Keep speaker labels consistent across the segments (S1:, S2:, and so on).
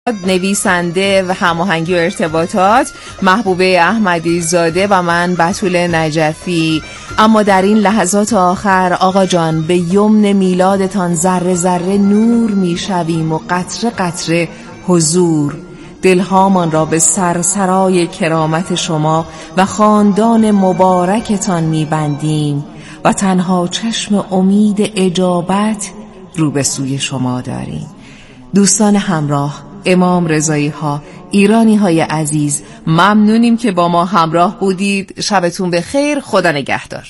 S1: نویسنده و هماهنگی و ارتباطات محبوبه احمدی زاده و من بتول نجفی. اما در این لحظات آخر آقا جان به یمن میلادتان ذره ذره نور میشویم و قطره قطره حضور. دلهامان را به سرسرای کرامت شما و خاندان مبارکتان میبندیم و تنها چشم امید اجابت رو به سوی شما داریم. دوستان همراه، امام رضایی ها، ایرانی های عزیز، ممنونیم که با ما همراه بودید. شبتون بخیر، خدا نگهدار.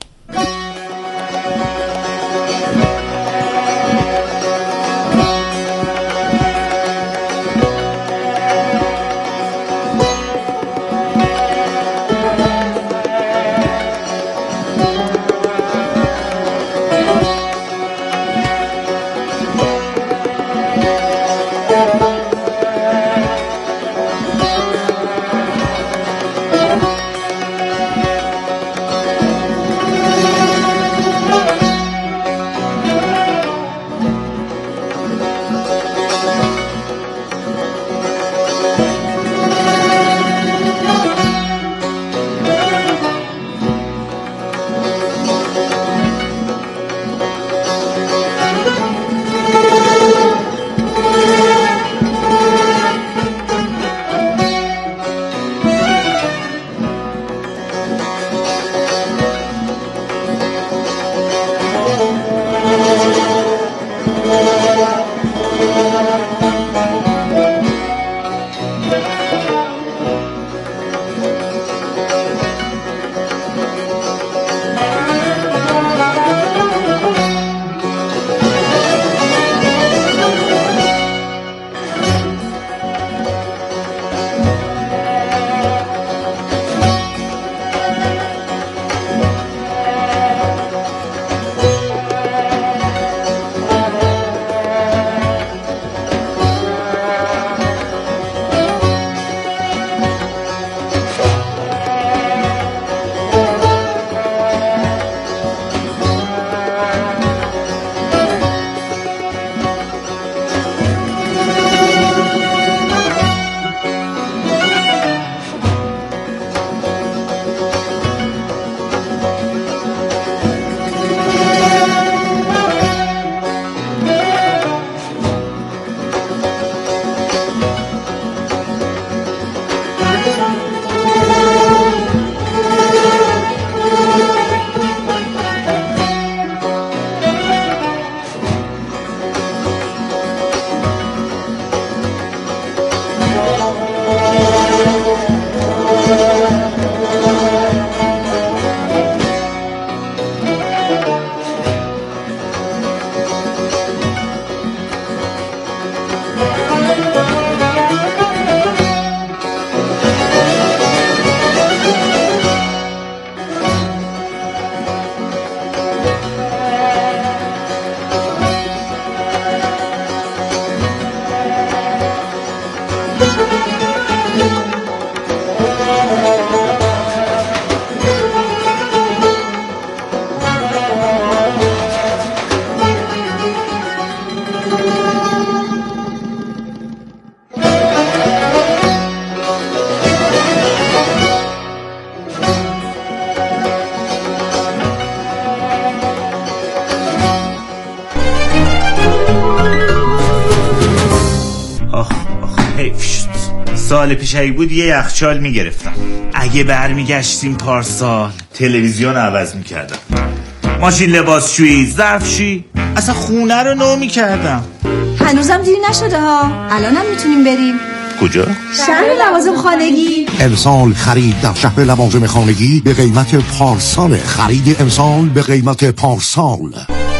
S2: سال پیش اگه بود یه یخچال میگرفتم. اگه برمیگشتیم پارسال تلویزیون عوض میکردم، ماشین لباسشویی، ظرفشویی، اصلا خونه رو نو میکردم.
S3: هنوزم دیر نشده ها، الانم میتونیم بریم.
S2: کجا؟
S3: شهر لوازم خانگی.
S4: امسال خرید در شهر لوازم خانگی به قیمت پارسال. خرید امسال به قیمت پارسال.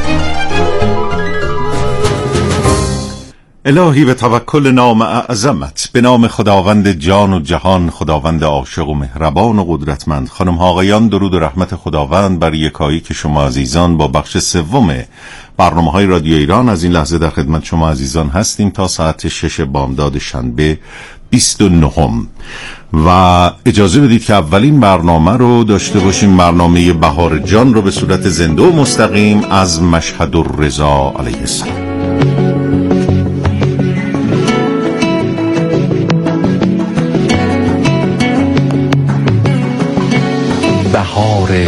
S5: الهی به توکل نام اعظمت، به نام خداوند جان و جهان، خداوند عاشق و مهربان و قدرتمند. خانم ها آقایان، درود و رحمت خداوند بر یکایی که شما عزیزان با بخش سوم برنامه‌های رادیو ایران از این لحظه در خدمت شما عزیزان هستیم تا ساعت 6 بامداد شنبه 29. و اجازه بدید که اولین برنامه رو داشته باشیم، برنامه بهار جان رو به صورت زنده و مستقیم از مشهد الرضا علیه السلام.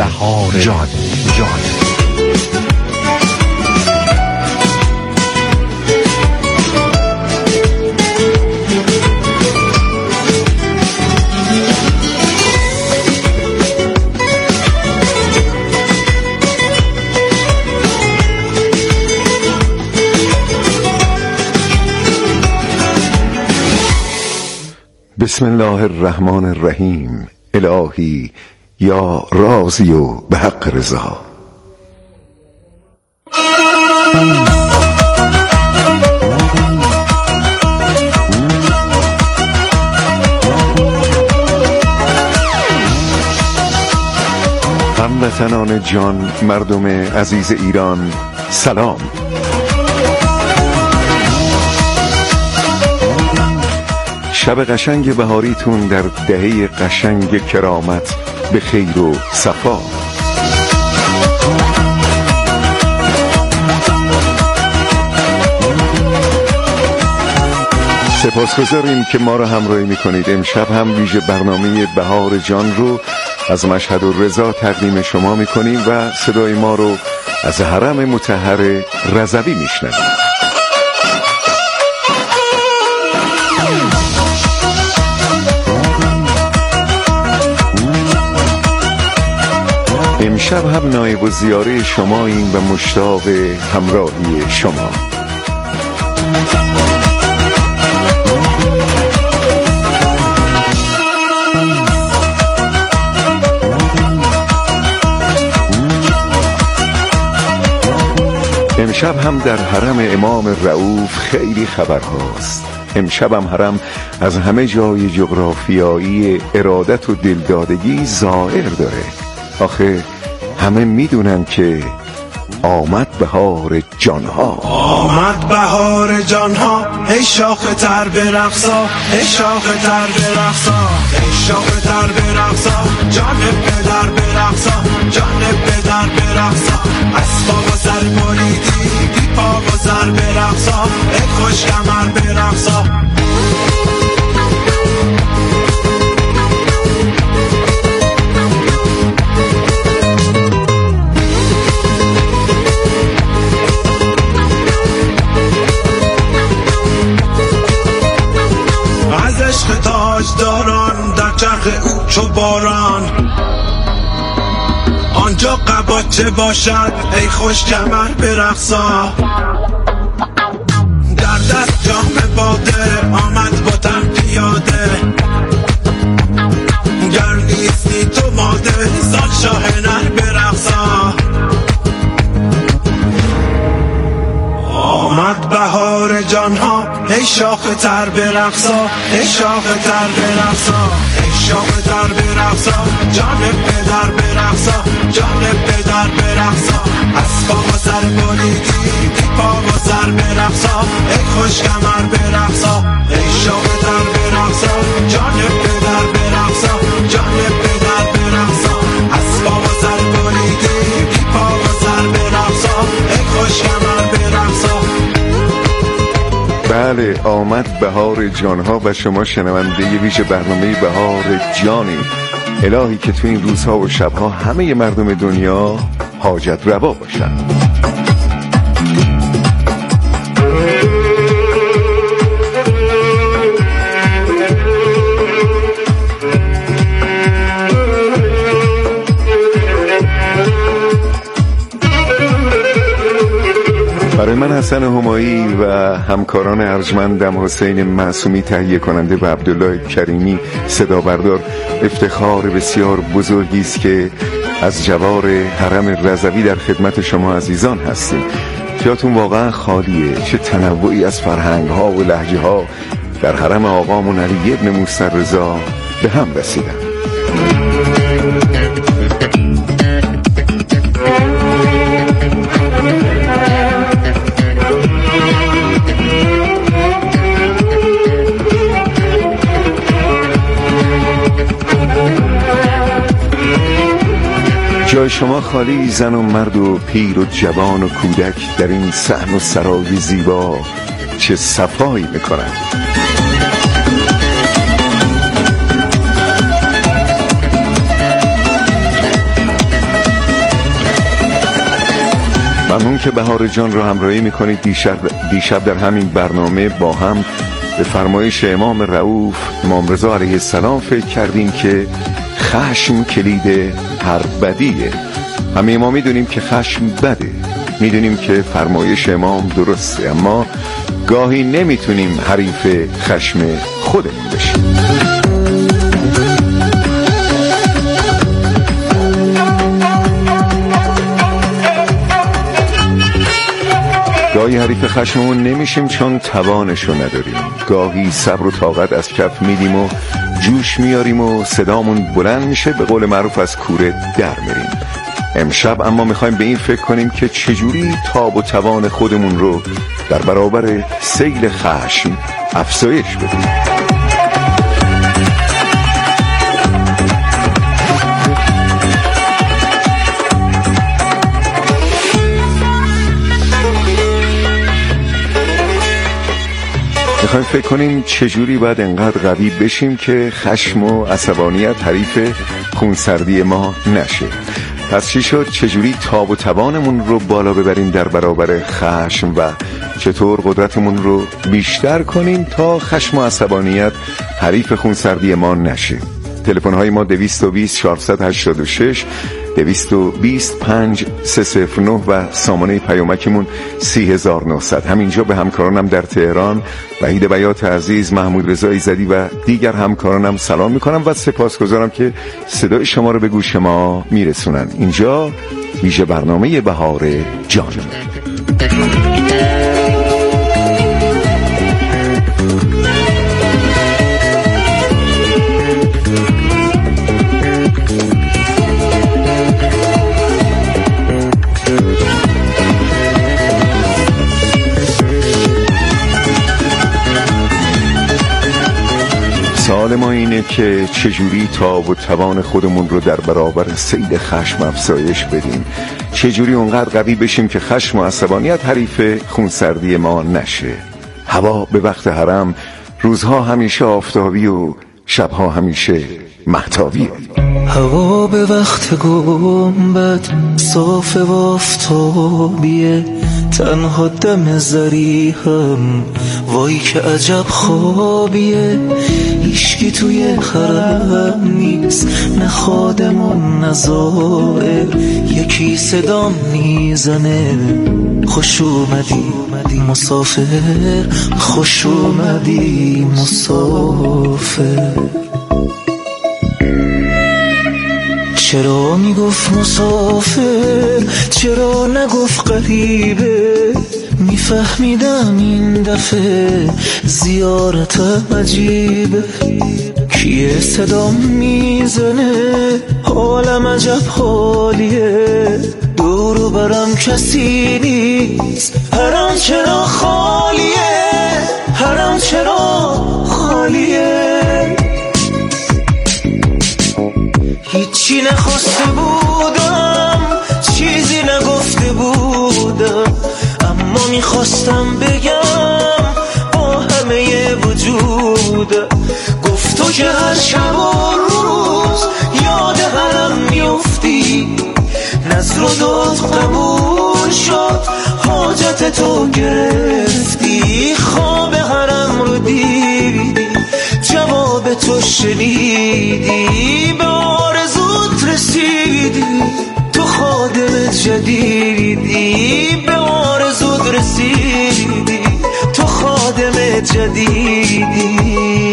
S4: بهار جان.
S6: بسم الله الرحمن الرحیم. الهی یا راضی و به حق رضا. هموطنان جان، مردم عزیز ایران، سلام. شب قشنگ بهاریتون در دهه قشنگ کرامت به خیر و صفا. سپاسگزاریم که ما را همراهی میکنید. امشب هم ویژه برنامه بهار جان رو از مشهد و رضا تقدیم شما میکنیم و صدای ما رو از حرم مطهر رضوی میشنوید. امشب هم نایب الزیاره شما این و مشتاق همراهی شما. امشب هم در حرم امام رؤوف خیلی خبر هاست. امشب هم حرم از همه جای جغرافیایی ارادت و دلدادگی ظاهر داره. آخه همه میدونن که آمد بهار جانها.
S7: آمد بهار جانها، ای شاخ تر برقصا، ای شاخ تر برقصا، ای شاخ تر برقصا، جان پدر برقصا، جان پدر برقصا. از پا و سر بریدی بی پا و سر برقصا، ای خوش کمر برقصا. عشق تاجداران در چرخ او چو باران، آنجا قباچه باشد ای خوش کمر برقصا. در دست جام باده آمد با تن پیاده، گر نیستی تو ماده زال شاه نر برقصا. آمد بهار جانها، ای شاخ تر برقصا، ای شاخ تر برقصا، ای شاخ تر برقصا، جان پدر برقصا، جان پدر برقصا. از پا و سر بریدی بی پا و سر برقصا، ای خوش کمر برقصا، ای شاخ تر برقصا، جان پدر برقصا، جان پدر برقصا. از پا و سر بریدی بی پا و سر برقصا، ای خوش کمر برقصا.
S6: بله، آمد بهار جانها و شما شنونده ویژه برنامه بهار جانی. الهی که تو این روزها و شبها همه مردم دنیا حاجت روا باشند. برای من حسن همایی و همکاران ارجمندم حسین معصومی تهیه کننده و عبدالله کریمی صدا بردار افتخار بسیار بزرگی است که از جوار حرم رضوی در خدمت شما عزیزان هستیم. جاتون واقعا خالیه. چه تنوعی از فرهنگ ها و لهجه ها در حرم آقامون علی ابن موسی رضا به هم رسیدن. جای شما خالی، زن و مرد و پیر و جوان و کودک در این صحن و سرای زیبا چه صفایی میکنند. ممنون که بهار جان رو همراهی میکنید. دیشب در همین برنامه با هم به فرمایش امام رؤوف امام رضا علیه السلام فکر کردیم که خشم کلید هر بدیه. همه ما میدونیم که خشم بده، میدونیم که فرمایش امام درسته، اما گاهی نمیتونیم حریف خشم خودمون بشیم. گاهی حریف خشممون نمیشیم چون توانشو نداریم. گاهی صبر و طاقت از کف میدیم و جوش میاریم و صدامون بلند میشه، به قول معروف از کوره در میریم. امشب اما میخوایم به این فکر کنیم که چجوری تاب و توان خودمون رو در برابر سیل خشم افزایش بدیم. میخوایم فکر کنیم چجوری باید انقدر قوی بشیم که خشم و عصبانیت حریف خونسردی ما نشه. پس چی شد؟ چجوری تاب و توانمون رو بالا ببریم در برابر خشم و چطور قدرتمون رو بیشتر کنیم تا خشم و عصبانیت حریف خونسردی ما نشه. تلفن‌های ما 220 486 220 5309 و سامانه پیامکمون 30900. همینجا به همکارانم در تهران، وحید بیات عزیز، محمود رضا ایزدی و دیگر همکارانم سلام میکنم و سپاسگزارم که صدای شما رو به گوش ما میرسونن. اینجا ویژه برنامه بهار جان. سوال ما اینه که چجوری تاب و توان خودمون رو در برابر سیل خشم افزایش بدیم، چجوری اونقدر قوی بشیم که خشم و عصبانیت حریف خونسردی ما نشه. هوا به وقت حرم روزها همیشه آفتابی و شبها همیشه مهتابیه.
S8: هوا به وقت گنبد صاف و آفتابیه، تنها دم زری هم وای که عجب خوابیه. هیچکی توی حرم نیست، نه خادم و نه زائر، یکی صدام میزنه خوش اومدی مسافر، خوش اومدی مسافر. چرا میگفت مسافر، چرا نگفت غریبه؟ میفهمیدم این دفعه زیارت عجیبه. کیه صدام میزنه، حالم عجب حالیه، دورو برم کسی نیست، حرم چرا خالیه، حرم چرا خالیه. هیچی نخواسته بودم، چیزی نگفته بودم، اما میخواستم بگم با همه وجودم. گفت تو که هر شب و روز یاد حرم میفتی، نظر و داد قبول شد، حاجت تو گرفتی، خواب حرم رو دیدی، جواب تو شنیدی، به آرزوت رسیدی، تو خادم جدیدی، به آرزوت رسیدی، تو خادم جدیدی.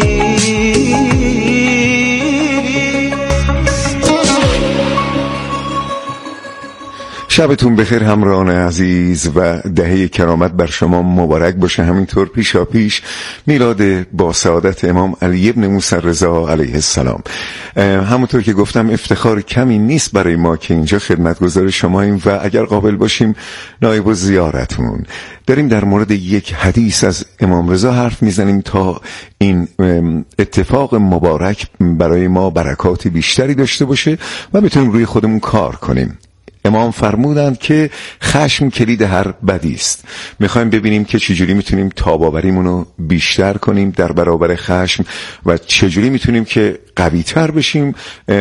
S6: شبتون بخیر همراهان عزیز و دهه کرامت بر شما مبارک باشه. همینطور پیشا پیش میلاد با سعادت امام علی ابن موسی رضا علیه السلام. همونطور که گفتم افتخار کمی نیست برای ما که اینجا خدمتگزار شماییم و اگر قابل باشیم نایب و زیارتمون. داریم در مورد یک حدیث از امام رضا حرف میزنیم تا این اتفاق مبارک برای ما برکات بیشتری داشته باشه و بتونیم روی خودمون کار کنیم. امام فرمودند که خشم کلید هر بدی است. میخوایم ببینیم که چجوری میتونیم تاباوریمون رو بیشتر کنیم در برابر خشم و چجوری میتونیم که قوی تر بشیم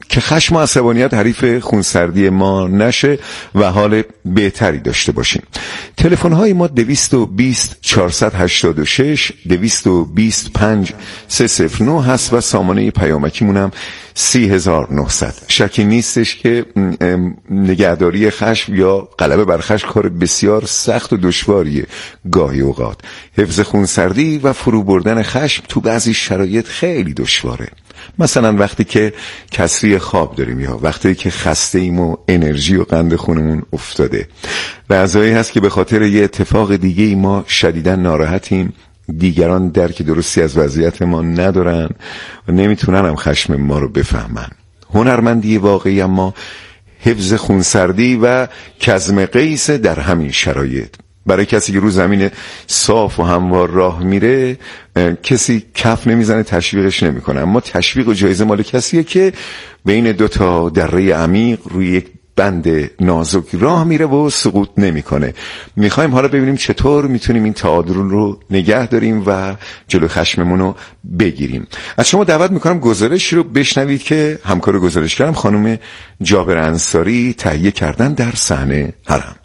S6: که خشم و عصبانیت حریف خونسردی ما نشه و حال بهتری داشته باشیم. تلفن‌های ما 220 486 220 5309 هست و سامانه پیامکیمون هم 30900. شکی نیستش که نگهداری خشم یا غلبه بر خشم کار بسیار سخت و دشواریه. گاهی اوقات حفظ خونسردی و فرو بردن خشم تو بعضی شرایط خیلی دشواره. مثلا وقتی که کسری خواب داریم یا وقتی که خسته ایم و انرژی و قند خونمون افتاده. لحظه‌ای هست که به خاطر یه اتفاق دیگه ما شدیداً ناراحتیم، دیگران درک درستی از وضعیت ما ندارن و نمیتونن هم خشم ما رو بفهمن. هنرمندی واقعی اما حفظ خونسردی و کظم قیس در همین شرایط. برای کسی که رو زمین صاف و هموار راه میره کسی کف نمیزنه، تشویقش نمیکنه، اما تشویق و جایزه مال کسیه که بین دو تا دره عمیق روی یک بند نازک راه میره و سقوط نمیکنه. میخوایم حالا ببینیم چطور میتونیم این تعادل رو نگه داریم و جلو خشممون رو بگیریم. از شما دعوت میکنم گزارش رو بشنوید که همکار گزارشگرم خانم جابر انصاری تهیه کردن در صحنه هرم.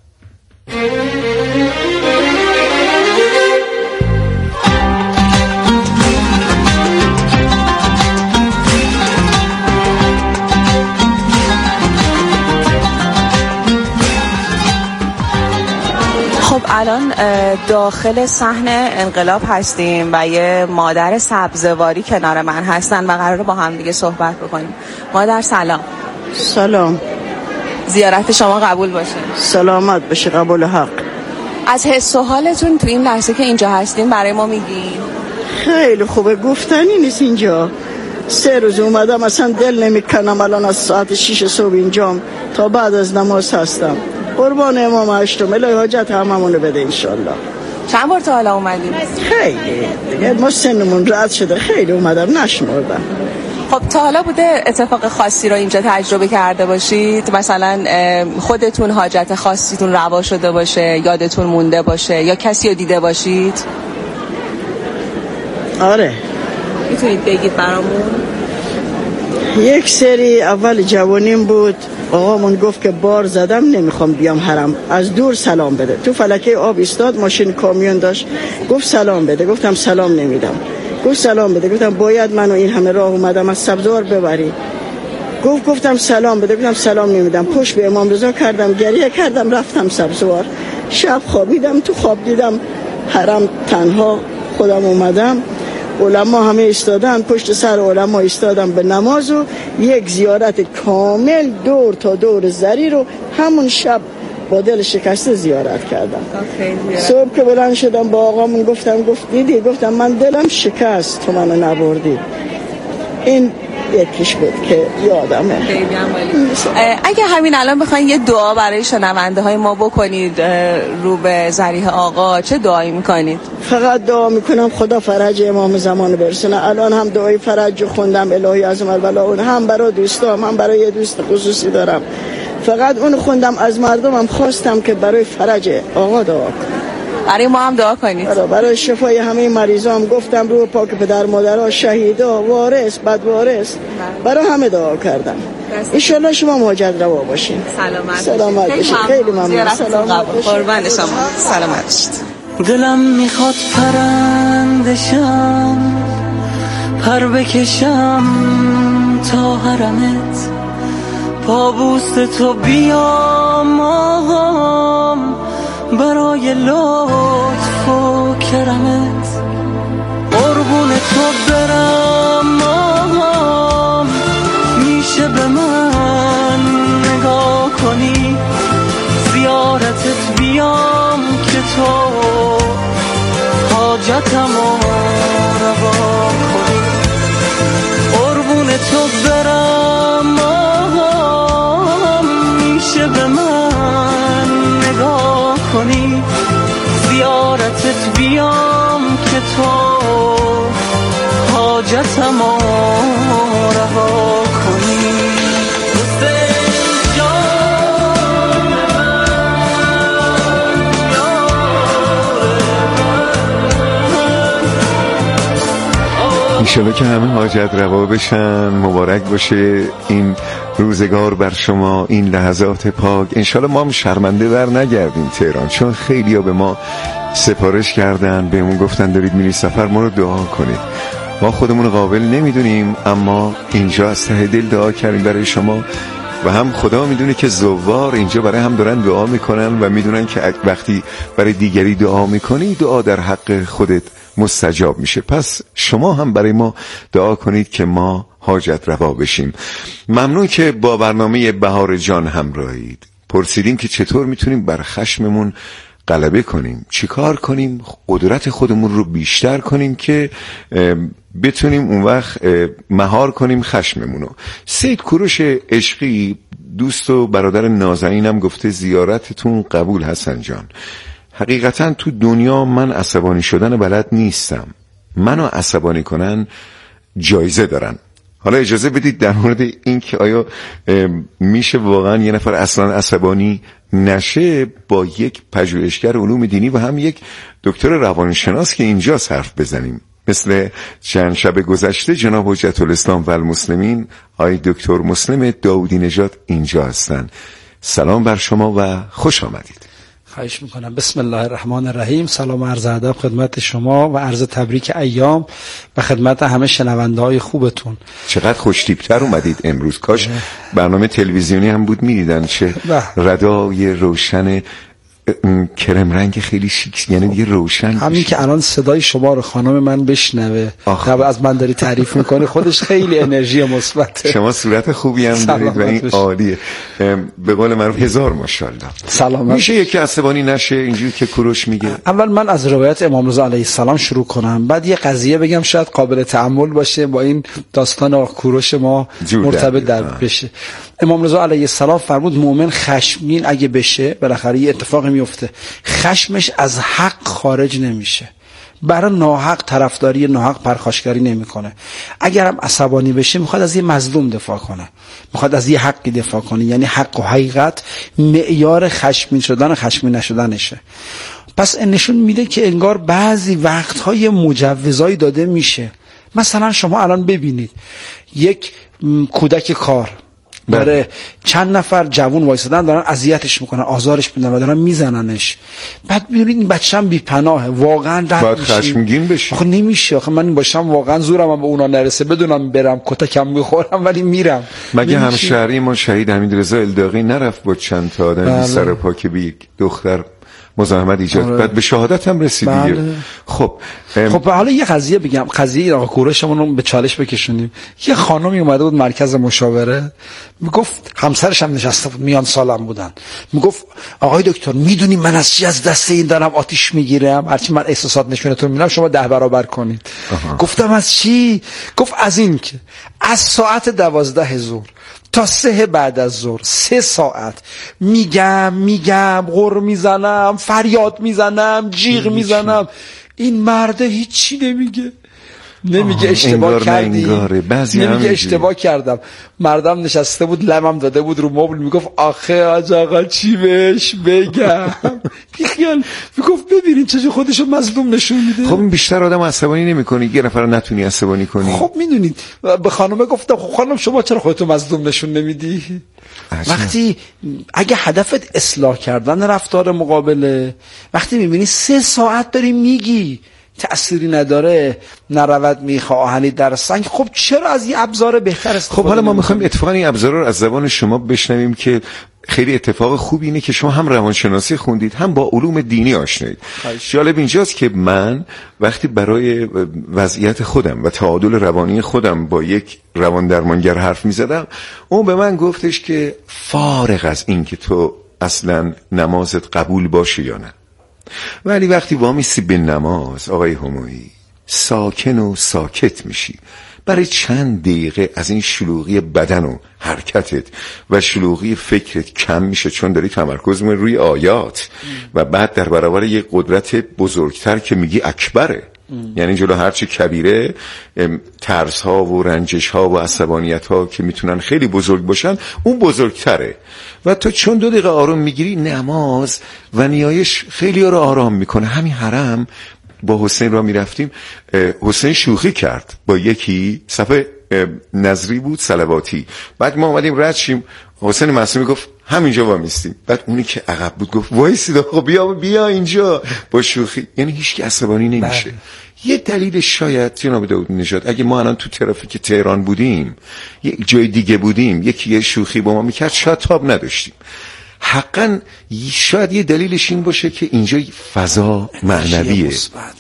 S9: خب الان داخل صحنه انقلاب هستیم و یه مادر سبزواری کنار من هستن و قراره با هم دیگه صحبت بکنیم. مادر سلام.
S10: سلام.
S9: زیارت شما قبول باشه.
S10: سلامت بشه، قبول حق.
S9: از حس و حالتون تو این لحظه که اینجا هستیم برای ما میگین؟
S10: خیلی خوبه، گفتنی نیست. اینجا 3 روز اومدم اصلا دل نمیکنم. الان از ساعت 6 صبح اینجام تا بعد از نماز هستم. قربان امام هشتم، الهی حاجت هممونو بده انشالله.
S9: چند بار تا حالا اومدیم؟
S10: خیلی دیگه ما سنمون رد شده، خیلی اومدم نشمردم.
S9: خب تا حالا بوده اتفاق خاصی رو اینجا تجربه کرده باشید؟ مثلا خودتون حاجت خاصیتون روا شده باشه، یادتون مونده باشه، یا کسی رو دیده باشید؟
S10: آره.
S9: میتونید بگید برامون؟
S10: یک سری اول جوانیم بود، آقامون گفت که بار زدم نمیخوام بیام حرم، از دور سلام بده. تو فلکه آب ایستاد، ماشین کامیون داشت، گفت سلام بده. گفتم سلام نمیدم. گفت سلام بده. گفتم باید منو این همه راه اومدم از سبزوار ببری. گفتم سلام بده. گفتم سلام نمیدم. پشت به امام رضا کردم، گریه کردم، رفتم سبزوار. شب خوابیدم، تو خواب دیدم حرم تنها خودم اومدم. علما همه ایستادن، پشت سر علما ایستادم به نماز و یک زیارت کامل دور تا دور زری رو همون شب با دل شکسته زیارت کردم. صبح که بلند شدم با آقامون گفت دیدی؟ گفتم من دلم شکست، تو منو نبردی. این یکیش بود که یادمه.
S9: اگه همین الان بخواین یه دعا برای شنونده های ما بکنید رو به ذریح آقا، چه دعایی میکنید؟
S10: فقط دعا میکنم خدا فرج امام زمان برسونه. الان هم دعای فرج خوندم، الهی عظم البلا، اون هم برای دوستام، هم برای یه دوست خصوصی دارم. فقط اون خوندم، از مردمم خواستم که برای فرج آقا دعا کنم.
S9: برای ما هم دعا کنید.
S10: برای شفای همه مریضام گفتم، روح پاک پدر مادرها، شهیدا، وارث، بدوارث، برای همه دعا کردم. انشالله شما مهاجر روا باشین. سلامت باشید. خیلی ممنون. سلامت باشید.
S9: قربان شما. سلامت باشید.
S8: دلم میخواد پرندشم، پر بکشم تا حرمت، پابوست تو بیام آقام، برای لطف و کرمت، قربون تو برم آقام، میشه به من نگاه کنی، زیارتت بیام که تو حاجتمو روا کنی، قربون تو برم آقام، میشه به من نگاه کنی، زیارتت بیام که تو حاجتمو روا کنی.
S6: انشالله که همه حاجت روا بشن. مبارک باشه این روزگار بر شما، این لحظات پاک. انشالله ما هم شرمنده بر نگردیم تهران، چون خیلی ها به ما سفارش کردن، بهمون گفتن دارید میری سفر، ما رو دعا کنید. ما خودمون قابل نمیدونیم، اما اینجا از ته دل دعا کردیم برای شما و هم خدا میدونه که زوار اینجا برای هم دارن دعا میکنن و میدونن که وقتی برای دیگری دعا میکنی دعا در حق خودت مستجاب میشه. پس شما هم برای ما دعا کنید که ما حاجت روا بشیم. ممنون که با برنامه بهار جان همراهید. پرسیدیم که چطور میتونیم بر خشممون غلبه کنیم، چی کار کنیم قدرت خودمون رو بیشتر کنیم که بتونیم اون وقت مهار کنیم خشممونو. سید کوروش عشقی دوست و برادر نازنینم گفته زیارتتون قبول حسن جان. حقیقتا تو دنیا من عصبانی شدن بلد نیستم، منو عصبانی کنن جایزه دارن. حالا اجازه بدید در مورد این که آیا میشه واقعا یه نفر اصلا عصبانی نشه با یک پژوهشگر علوم دینی و هم یک دکتر روانشناس که اینجا حرف بزنیم. مثل چند شب گذشته جناب حجت الاسلام و المسلمین آقای دکتر مسلم داودی نژاد اینجا هستن. سلام بر شما و خوش آمدید.
S11: خواهش میکنم. بسم الله الرحمن الرحیم. سلام و عرض ادب خدمت شما و عرض تبریک ایام و خدمت همه شنونده های خوبتون.
S6: چقدر خوشتیپتر اومدید امروز. کاش برنامه تلویزیونی هم بود میدیدن چه ردای روشن کرم رنگ خیلی شیک، یعنی دیگه روشن.
S11: همین که الان صدای شما رو خانم من بشنوه و از من داری تعریف میکنه خودش خیلی انرژی مثبته.
S6: شما صورت خوبی هم دارید و این عالیه. به قول معروف 1000 ماشاءالله.
S11: سلامت.
S6: میشه یکی عصبانی نشه اینجوری که کوروش میگه؟
S11: اول من از روایت امام رضا علیه السلام شروع کنم، بعد یه قضیه بگم شاید قابل تأمل باشه با این داستان کوروش ما مرتبط در بشه. امام رضا علیه السلام فرمود مؤمن خشمگین اگه بشه بالاخره یه اتفاقی میفته، خشمش از حق خارج نمیشه، برای ناحق طرفداری ناحق پرخاشگری نمیکنه. اگر هم عصبانی بشه میخواد از یه مظلوم دفاع کنه، میخواد از یه حقی دفاع کنه، یعنی حق و حقیقت معیار خشمگین شدن و خشمگین نشدنشه. پس نشون میده که انگار بعضی وقتهای مجوزایی داده میشه. مثلا شما الان ببینید یک کودک کار داره چند نفر جوون وایسادن دارن اذیتش میکنن، آزارش میدن و دارن میزننش، بعد میبینید این بچه‌م بی‌پناهه، واقعا
S6: باید خشمگین بشی.
S11: آخه نمیشه، آخه من باشم واقعا زورم به اونا نرسه، بدونم برم کتکم میخورم ولی میرم.
S6: مگه همشهری ما شهید حمیدرضا الداغی نرفت با چند تا آدم سر پا که به یک دختر مزاحمت ایجاد بعد به شهادت هم رسید دیگه. خب
S11: حالا یه قضیه بگم، قضیه آقا کوروشمون رو به چالش بکشونیم. یه خانمی اومده بود مرکز مشاوره، میگفت همسرش هم نشسته بود، میان سالم بودن، میگفت آقای دکتر میدونی من از چی از دست این دارم آتیش میگیرم، هرچی من احساسات نشونتون میدم شما 10 برابر کنید. گفتم از چی؟ گفت از این که از ساعت 12 ظهر تا 3 بعد از ظهر 3 ساعت میگم غر میزنم، فریاد میزنم، جیغ میزنم، این مرده هیچی نمیگه اشتباه کردی، نمیگه اشتباه کردم. مردم نشسته بود لمم داده بود رو مبل، میگفت آخه آقا چی بهش بگم؟ بیخیال. میگفت ببینین چجوری خودشو مظلوم نشون میده.
S6: خب این بیشتر آدم عصبانی نمیکنی، یه نفر نتونی عصبانی کنی.
S11: خب میدونید به خانم گفتم خب خانم شما چرا خودتو مظلوم نشون نمیدی؟ وقتی اگه هدفت اصلاح کردن رفتار مقابله، وقتی میبینی 3 ساعت داری میگی تأثیری نداره، نرود میخواهنی در سنگ، خب چرا از این ابزار بهتر استفاده؟
S6: خب حالا ما میخوایم اتفاقا این ابزار رو از زبان شما بشنویم که خیلی اتفاق خوبی اینه که شما هم روانشناسی خوندید هم با علوم دینی آشنایید. جالب اینجاست که من وقتی برای وضعیت خودم و تعادل روانی خودم با یک روان درمانگر حرف میزدم، اون به من گفتش که فارغ از این که تو اصلا نمازت قبول باشه یا نه، ولی وقتی وامیسی به نماز آقای همایی ساکن و ساکت میشی، برای چند دقیقه از این شلوغی بدن و حرکتت و شلوغی فکرت کم میشه، چون داری تمرکز می‌کنی روی آیات و بعد در برابر یک قدرت بزرگتر که میگی اکبره. یعنی جلو هرچی کبیره ترس ها و رنجش ها و عصبانیت ها که میتونن خیلی بزرگ باشن اون بزرگتره و تو چون 2 دقیقه آروم میگیری، نماز و نیایش خیلی ها رو آرام میکنه. همین حرم با حسین را میرفتیم، حسین شوخی کرد با یکی، صفحه نظری بود صلواتی، بعد ما اومدیم رد شیم، حسین معصومی گفت همینجا وامیستیم، بعد اونی که عقب بود گفت وایسید آقا بیا اینجا، با شوخی. یعنی هیچ کی عصبانی نمیشه. یه دلیل شاید جناب داود نژاد اگه ما الان تو ترافیک تهران بودیم، یه جای دیگه بودیم، یکی یه شوخی با ما میکرد، شاید تاب نداشتیم. حقا شاید یه دلیلش این باشه که اینجا فضا معنویه.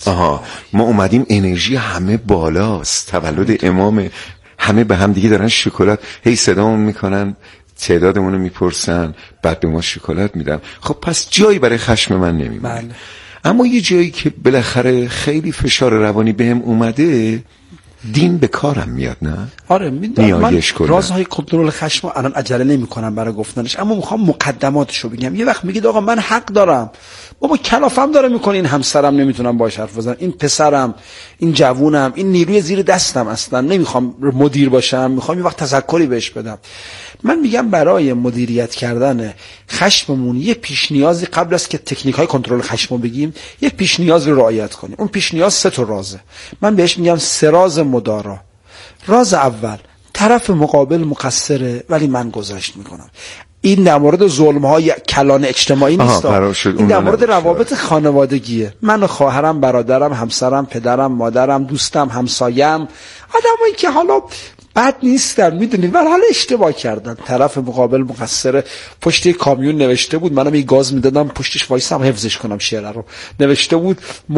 S6: ما اومدیم انرژی همه بالاست، تولد امام، همه به هم دیگه دارن شکلات هی صدامون میکنن، تعدادمون رو میپرسن، بعد به ما شکلات میدن. خب پس جایی برای خشم من نمیمونه. اما یه جایی که بالاخره خیلی فشار روانی بهم اومده، دین به کارم میاد. نه
S11: آره میدونم. من رازهای کنترل خشم الان عجله نمیکنم برای گفتنش، اما میخوام مقدماتشو بگم. یه وقت میگید آقا من حق دارم، بابا کلافم داره میکنه، این همسرم نمیتونم باهاش حرف بزنم، این پسرم، این جوونم، این نیروی زیر دستم، اصلا نمیخوام مدیر باشم، میخوام یه وقت تذکری بهش بدم. من میگم برای مدیریت کردن خشممون یه پیش نیازی قبل از که تکنیک های کنترل خشمو بگیم، یه پیش نیاز رو رعایت کنیم. اون پیش نیاز 3 تا رازه. من بهش میگم 3 راز مدارا. راز اول، طرف مقابل مقصره ولی من گذشت میکنم. این در مورد ظلم‌های کلان اجتماعی نیست، این در مورد روابط خانوادگیه. من و خواهرم، برادرم، همسرم، پدرم، مادرم، دوستم، همسایم، آدمایی که حالا بد نیستن، میدونید ولی حالا اشتباه کردن. طرف مقابل مقصره. پشت کامیون نوشته بود، منم یه گاز میدادم پشتش وایسم حفظش کنم شعر رو، نوشته بود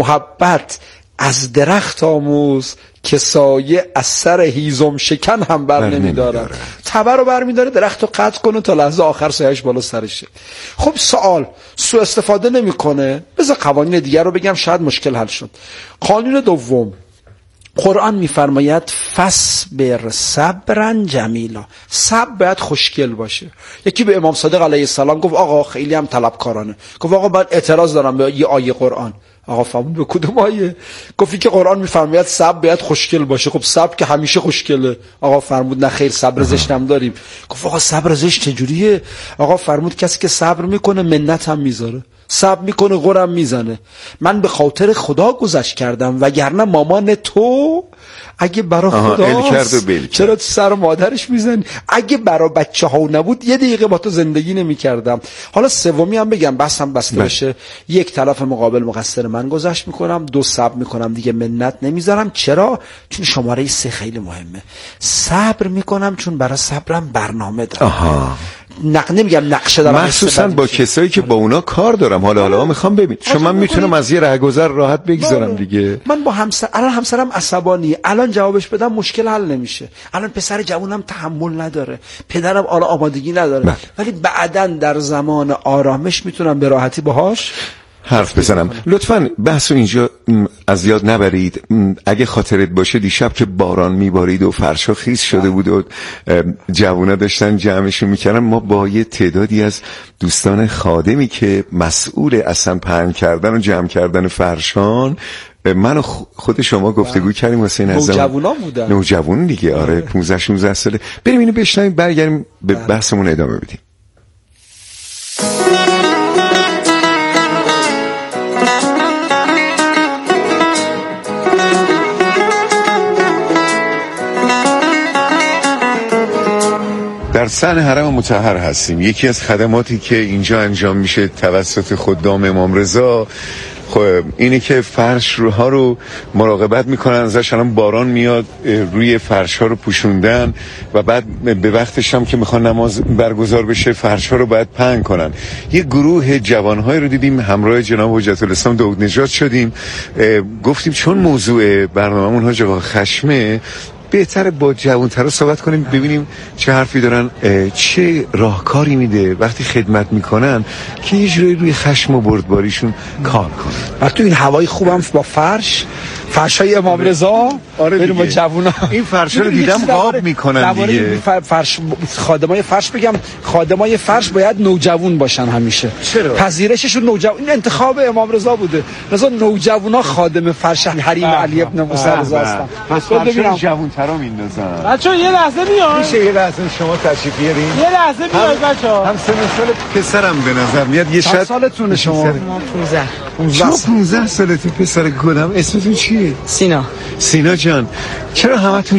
S11: محبت از درخت آموز که سایه از سر هیزم شکن هم بر نمیداره. تبر رو بر میداره، درخت رو قطع کنه تا لحظه آخر سایهش بالا سرشه. خب سوال، سوء استفاده نمیکنه. بذار قوانین دیگر رو بگم، شاید مشکل حل شد. قانون دوم، قرآن میفرماید فصبر صبرا جمیلا. صبر باید خوشگل باشه. یکی به امام صادق علیه السلام گفت آقا خیلی هم طلبکارانه، گفت آقا من اعتراض دارم به یه آیه قرآن. آقا فهمون به کدوم آیه؟ گفتی که قرآن میفرماید صبر باید خوشگل باشه. خب صبر که همیشه خوشگله. آقا فرمود نه خیر، صبر زشت هم داریم. گفت آقا صبر زشت چجوریه؟ آقا فرمود کسی که صبر میکنه منت هم میذاره، صبر میکنه غرم میزنه. من به خاطر خدا گذشت کردم، وگرنه مامان تو اگه برا خداست چرا سر مادرش میزنی؟ اگه برا بچه ها نبود 1 دقیقه با تو زندگی نمی کردم. حالا سومی هم بگم بحثم بسته بشه. 1 طرف مقابل مقصر، من گذشت میکنم. 2 صبر میکنم، دیگه منت نمیذارم. چرا؟ چون شماره 3 خیلی مهمه. صبر میکنم چون برای صبرم برنامه دارم. نمیگم نقشه دارم،
S6: مخصوصا با کسایی که با اونا کار دارم. حالا میخوام ببین، چون من میتونم از یه رهگذر راحت بگذارم دیگه.
S11: من با الان همسرم عصبانی، الان جوابش بدم مشکل حل نمیشه. الان پسر جوونم تحمل نداره، پدرم آمادگی نداره، ولی بعداً در زمان آرامش میتونم به راحتی باهاش
S6: حرف بزنم. لطفاً بحثو اینجا از یاد نبرید. اگه خاطرت باشه دیشب که باران میبارید و فرشا خیس شده بود و جوونا داشتن جمعشون میکردن، ما با یه تعدادی از دوستان خادمی که مسئول اصلا پهن کردن و جمع کردن فرشان، من و خود شما گفتگو کردیم. حسین اعظم
S11: نوجوانا بودن،
S6: نوجوان دیگه. آره 15-16 ساله. بریم اینو بشنویم، برگردیم به بحثمون ادامه بدیم. در صحن حرم مطهر هستیم. یکی از خدماتی که اینجا انجام میشه توسط خدام امام رضا اینه که فرش ها رو مراقبت میکنن ازش. الان باران میاد، روی فرش ها رو پوشوندن و بعد به وقتش هم که میخوان نماز برگزار بشه فرش ها رو باید پهن کنن. یه گروه جوانهای رو دیدیم همراه جناب حجت الاسلام داود نژاد شدیم. گفتیم چون موضوع برنامه‌مون حاج آقا خشمه، بهتره با جوان‌ترا صحبت کنیم، ببینیم چه حرفی دارن، چه راهکاری میده وقتی خدمت میکنن که یه جوری روی خشم و بردباریشون کار کنن.
S11: و تو این هوای خوبم با فرش فرشای امام رضا.
S6: آره
S11: بریم با جوونا
S6: این فرشا رو دیدم قاب میکنن دیگه.
S11: فرش خادمای فرش بگم، خادمای فرش باید نوجوان باشن همیشه.
S6: چرا؟
S11: پذیرششون نوجوان، این انتخاب امام رضا بوده. رضا نوجوانا خادم فرش حریم علی ابن موسی رضا هستن.
S6: پس فرشا جوان‌ترا میندازن.
S12: بچه‌ها یه لحظه میاد.
S6: میشه یه لحظه شما تشریف بیارین؟
S12: یه لحظه میاد بچه‌ها.
S6: هم سن سال پسرم به نظر میاد. یه
S11: چند سالتونه شما؟
S6: 15 سالته پسر گلم. اسمتون چیه؟
S12: سینا
S6: جان چرا همتون